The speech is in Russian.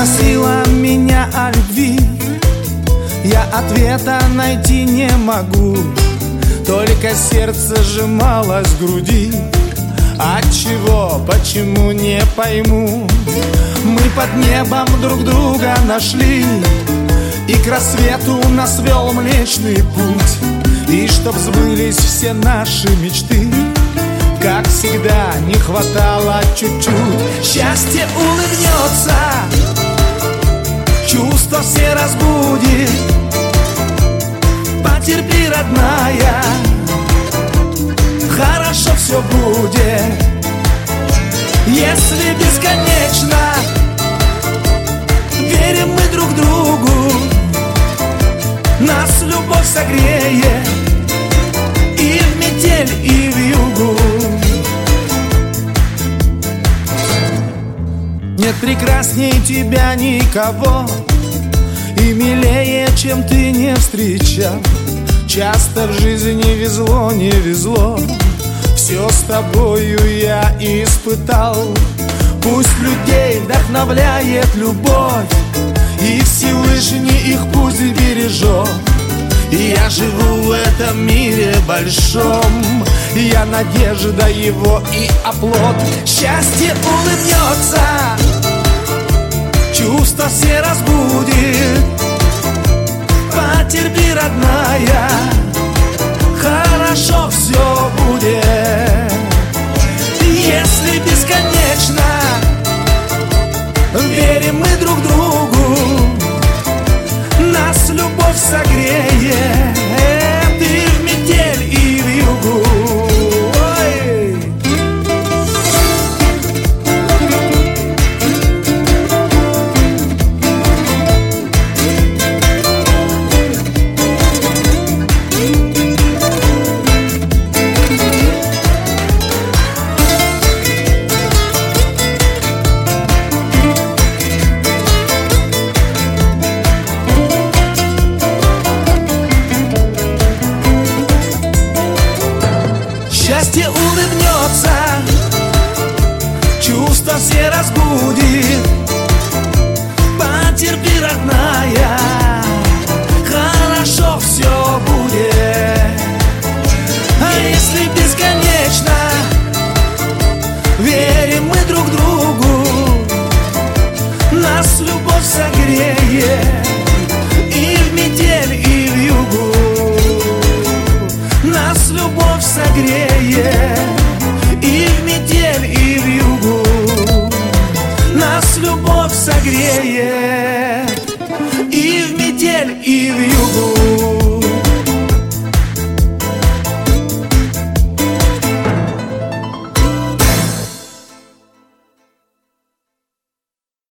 спросила меня о любви, я ответа найти не могу. Только сердце сжималось в груди. Отчего, почему, не пойму. Мы под небом друг друга нашли, и к рассвету нас вел Млечный Путь. И чтоб сбылись все наши мечты, как всегда, не хватало чуть-чуть. Счастье улыбнется, чувства все разбудит. Потерпи, родная, хорошо все будет. Если бесконечно верим мы друг другу, нас любовь согреет и в метель, и в югу. Нет прекрасней тебя никого, и милее, чем ты, не встречал. Часто в жизни везло, не везло, все с тобою я испытал. Пусть людей вдохновляет любовь, и Всевышний их пусть бережет. Я живу в этом мире большом, я надежда его и оплот. Счастье улыбнется, чувства все разбудит. Потерпи, родная, хорошо все будет. Если бесконечно верим мы друг другу, нас любовь согреет и в метель, и в югу. Счастье улыбнется, чувства все разбудит. Потерпи, родная, хорошо все будет. А если бесконечно верим мы друг другу, нас любовь согреет и в метель, и в югу. Нас любовь согреет и в метель, и в югу. Нас любовь согреет и в метель, и в югу.